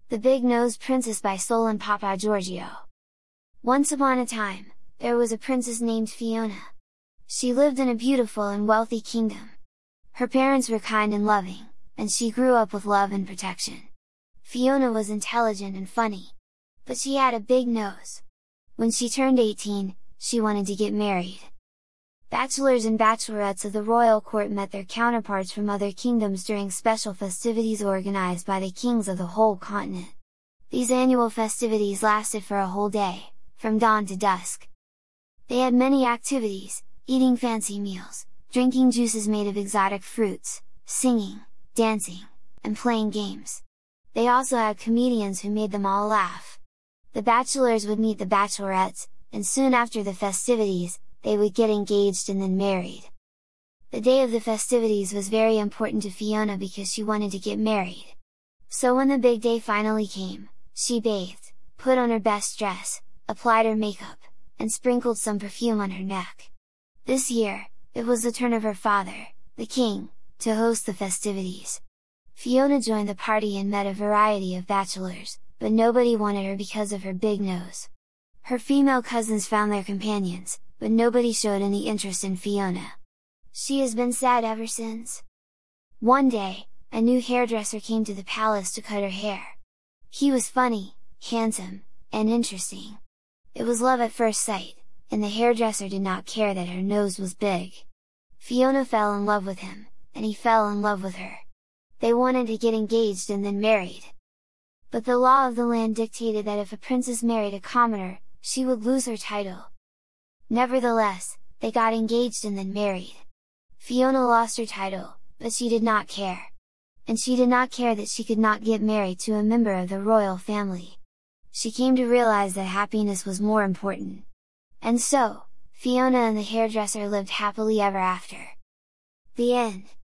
The Big-Nosed Princess by Solon Papageorgiou. Once upon a time, there was a princess named Fiona. She lived in a beautiful and wealthy kingdom. Her parents were kind and loving, and she grew up with love and protection. Fiona was intelligent and funny. But she had a big nose. When she turned 18, she wanted to get married. Bachelors and bachelorettes of the royal court met their counterparts from other kingdoms during special festivities organized by the kings of the whole continent. These annual festivities lasted for a whole day, from dawn to dusk. They had many activities, eating fancy meals, drinking juices made of exotic fruits, singing, dancing, and playing games. They also had comedians who made them all laugh. The bachelors would meet the bachelorettes, and soon after the festivities, they would get engaged and then married. The day of the festivities was very important to Fiona because she wanted to get married. So when the big day finally came, she bathed, put on her best dress, applied her makeup, and sprinkled some perfume on her neck. This year, it was the turn of her father, the king, to host the festivities. Fiona joined the party and met a variety of bachelors, but nobody wanted her because of her big nose. Her female cousins found their companions, but nobody showed any interest in Fiona. She has been sad ever since. One day, a new hairdresser came to the palace to cut her hair. He was funny, handsome, and interesting. It was love at first sight, and the hairdresser did not care that her nose was big. Fiona fell in love with him, and he fell in love with her. They wanted to get engaged and then married. But the law of the land dictated that if a princess married a commoner, she would lose her title. Nevertheless, they got engaged and then married. Fiona lost her title, but she did not care. And she did not care that she could not get married to a member of the royal family. She came to realize that happiness was more important. And so, Fiona and the hairdresser lived happily ever after. The end.